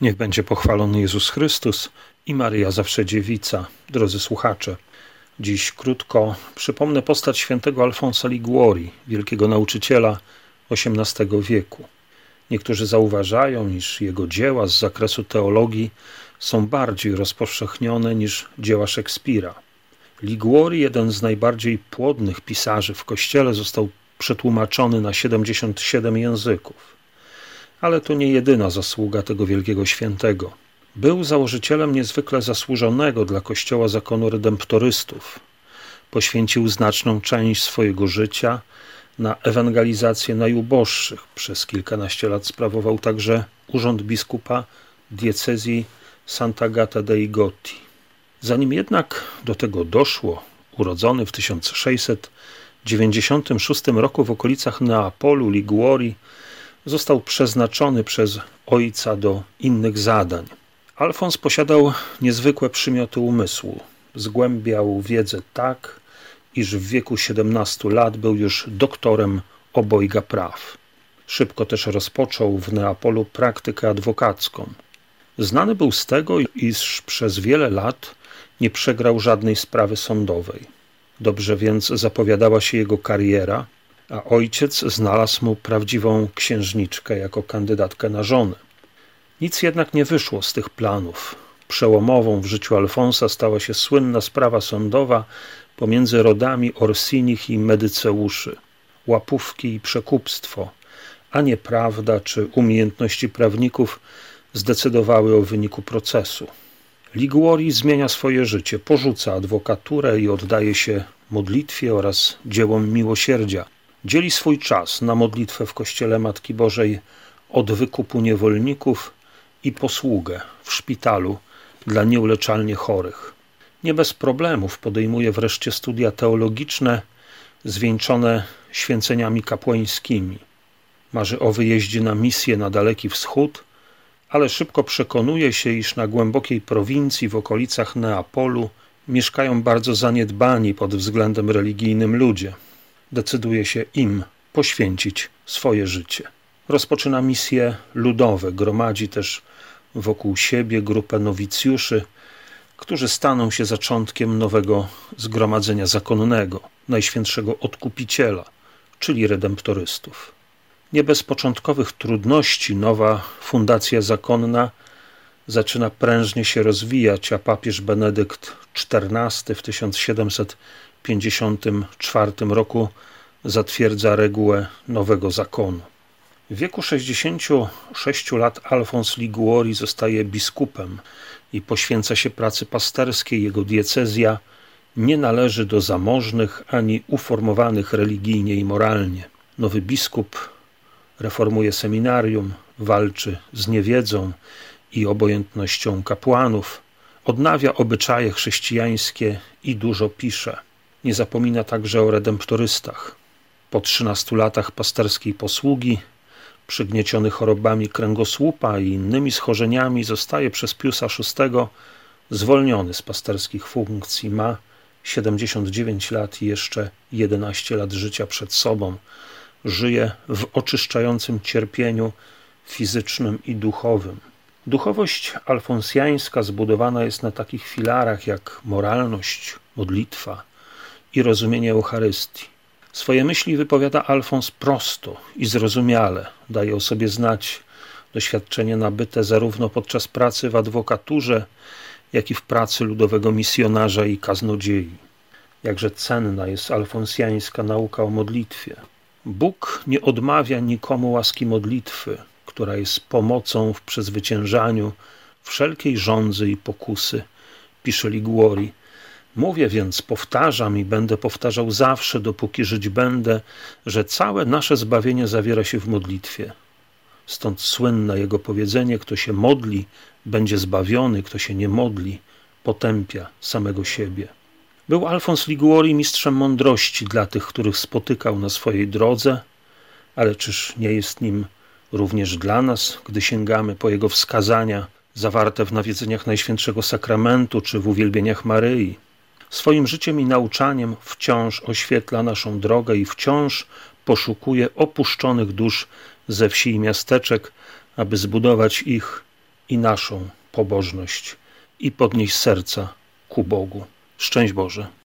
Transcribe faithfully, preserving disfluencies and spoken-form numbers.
Niech będzie pochwalony Jezus Chrystus i Maryja zawsze dziewica. Drodzy słuchacze, dziś krótko przypomnę postać świętego Alfonsa Liguori, wielkiego nauczyciela osiemnastego wieku. Niektórzy zauważają, iż jego dzieła z zakresu teologii są bardziej rozpowszechnione niż dzieła Szekspira. Liguori, jeden z najbardziej płodnych pisarzy w Kościele, został przetłumaczony na siedemdziesiąt siedem języków. Ale to nie jedyna zasługa tego wielkiego świętego. Był założycielem niezwykle zasłużonego dla Kościoła zakonu redemptorystów. Poświęcił znaczną część swojego życia na ewangelizację najuboższych. Przez kilkanaście lat sprawował także urząd biskupa diecezji Sant'Agata dei Goti. Zanim jednak do tego doszło, urodzony w tysiąc sześćset dziewięćdziesiątym szóstym roku w okolicach Neapolu, Liguori został przeznaczony przez ojca do innych zadań. Alfons posiadał niezwykłe przymioty umysłu. Zgłębiał wiedzę tak, iż w wieku siedemnastu lat był już doktorem obojga praw. Szybko też rozpoczął w Neapolu praktykę adwokacką. Znany był z tego, iż przez wiele lat nie przegrał żadnej sprawy sądowej. Dobrze więc zapowiadała się jego kariera, a ojciec znalazł mu prawdziwą księżniczkę jako kandydatkę na żonę. Nic jednak nie wyszło z tych planów. Przełomową w życiu Alfonsa stała się słynna sprawa sądowa pomiędzy rodami Orsinich i Medyceuszy. Łapówki i przekupstwo, a nie prawda czy umiejętności prawników zdecydowały o wyniku procesu. Liguori zmienia swoje życie, porzuca adwokaturę i oddaje się modlitwie oraz dziełom miłosierdzia. Dzieli swój czas na modlitwę w Kościele Matki Bożej od wykupu niewolników i posługę w szpitalu dla nieuleczalnie chorych. Nie bez problemów podejmuje wreszcie studia teologiczne zwieńczone święceniami kapłańskimi. Marzy o wyjeździe na misję na Daleki Wschód, ale szybko przekonuje się, iż na głębokiej prowincji w okolicach Neapolu mieszkają bardzo zaniedbani pod względem religijnym ludzie. Decyduje się im poświęcić swoje życie. Rozpoczyna misje ludowe, gromadzi też wokół siebie grupę nowicjuszy, którzy staną się zaczątkiem nowego zgromadzenia zakonnego, Najświętszego Odkupiciela, czyli redemptorystów. Nie bez początkowych trudności nowa fundacja zakonna zaczyna prężnie się rozwijać, a papież Benedykt czternasty w tysiąc siedemset pięćdziesiątym czwartym roku zatwierdza regułę nowego zakonu. W wieku sześćdziesięciu sześciu lat Alfons Liguori zostaje biskupem i poświęca się pracy pasterskiej. Jego diecezja nie należy do zamożnych ani uformowanych religijnie i moralnie. Nowy biskup reformuje seminarium, walczy z niewiedzą i obojętnością kapłanów, odnawia obyczaje chrześcijańskie i dużo pisze. Nie zapomina także o redemptorystach. Po trzynastu latach pasterskiej posługi, przygnieciony chorobami kręgosłupa i innymi schorzeniami, zostaje przez Piusa szóstego zwolniony z pasterskich funkcji. Ma siedemdziesiąt dziewięć lat i jeszcze jedenaście lat życia przed sobą. Żyje w oczyszczającym cierpieniu fizycznym i duchowym. Duchowość alfonsjańska zbudowana jest na takich filarach jak moralność, modlitwa i rozumienie Eucharystii. Swoje myśli wypowiada Alfons prosto i zrozumiale. Daje o sobie znać doświadczenie nabyte zarówno podczas pracy w adwokaturze, jak i w pracy ludowego misjonarza i kaznodziei. Jakże cenna jest alfonsjańska nauka o modlitwie. Bóg nie odmawia nikomu łaski modlitwy, która jest pomocą w przezwyciężaniu wszelkiej żądzy i pokusy, pisze Liguori. Mówię więc, powtarzam i będę powtarzał zawsze, dopóki żyć będę, że całe nasze zbawienie zawiera się w modlitwie. Stąd słynne jego powiedzenie: kto się modli, będzie zbawiony, kto się nie modli, potępia samego siebie. Był Alfons Liguori mistrzem mądrości dla tych, których spotykał na swojej drodze, ale czyż nie jest nim również dla nas, gdy sięgamy po jego wskazania zawarte w nawiedzeniach Najświętszego Sakramentu czy w uwielbieniach Maryi? Swoim życiem i nauczaniem wciąż oświetla naszą drogę i wciąż poszukuje opuszczonych dusz ze wsi i miasteczek, aby zbudować ich i naszą pobożność i podnieść serca ku Bogu. Szczęść Boże.